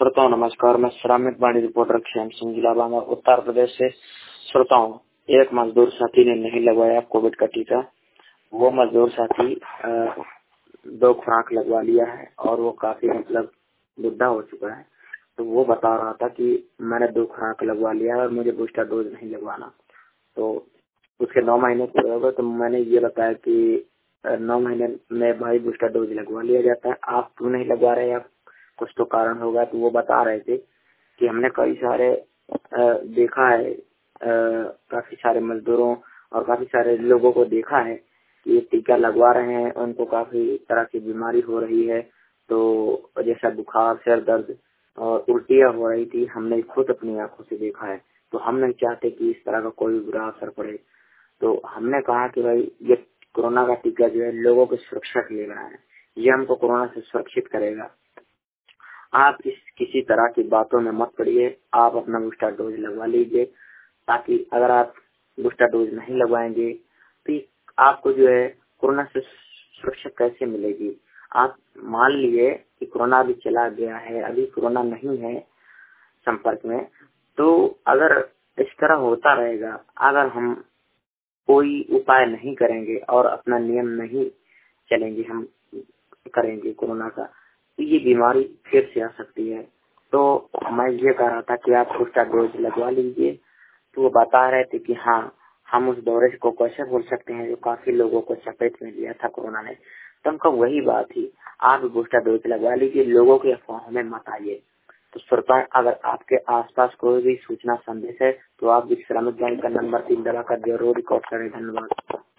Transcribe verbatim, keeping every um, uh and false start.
श्रोताओं नमस्कार। मैं श्रमिक वाणी रिपोर्टर श्याम सिंह, जिला बांदा, उत्तर प्रदेश से। श्रोताओं, एक मजदूर साथी ने नहीं लगवाया कोविड का टीका। वो मजदूर साथी दो खुराक लगवा लिया है और वो काफी मतलब बुढ़ा हो चुका है। तो वो बता रहा था कि मैंने दो खुराक लगवा लिया है और मुझे बूस्टर डोज नहीं लगवाना। तो उसके नौ महीने पूरे हो गए। तो मैंने ये बताया कि नौ महीने में भाई बूस्टर डोज लगवा लिया जाता है, आप क्यों नहीं लगवा रहे, आप कुछ तो कारण होगा। तो वो बता रहे थे कि हमने कई सारे आ, देखा है, आ, काफी सारे मजदूरों और काफी सारे लोगों को देखा है कि ये टीका लगवा रहे हैं, उनको काफी तरह की बीमारी हो रही है। तो जैसा बुखार, सिर दर्द और उल्टियां हो रही थी, हमने खुद अपनी आंखों से देखा है। तो हम नहीं चाहते कि इस तरह का कोई बुरा असर पड़े। तो हमने कहा कि भाई ये कोरोना का टीका जो है लोगों की सुरक्षा के लिए बना है, ये हमको कोरोना से सुरक्षित करेगा। आप इस किसी तरह की बातों में मत पड़िए, आप अपना बूस्टर डोज लगवा लीजिए, ताकि अगर आप बूस्टर डोज नहीं लगवाएंगे तो आपको जो है कोरोना से सुरक्षा कैसे मिलेगी। आप मान लिए कि कोरोना भी चला गया है, अभी कोरोना नहीं है संपर्क में, तो अगर इस तरह होता रहेगा, अगर हम कोई उपाय नहीं करेंगे और अपना नियम नहीं चलेंगे, हम करेंगे कोरोना का, तो ये बीमारी फिर से आ सकती है। तो मैं ये कह रहा था कि आप बूस्टर डोज लगवा लीजिए। तो वो बता रहे थे कि हाँ, हम उस दौरे को कैसे भूल सकते हैं जो काफी लोगों को चपेट में लिया था कोरोना ने। तो उनका वही बात थी, आप बूस्टर डोज लगवा लीजिए, लोगों की अफवाहों में मत आइए। तो श्रोताओं, अगर आपके आसपास कोई भी सूचना संदेश है तो आप भी श्रमिक वाणी का नंबर तीन दबाकर जरूर रिकॉर्ड करें। धन्यवाद।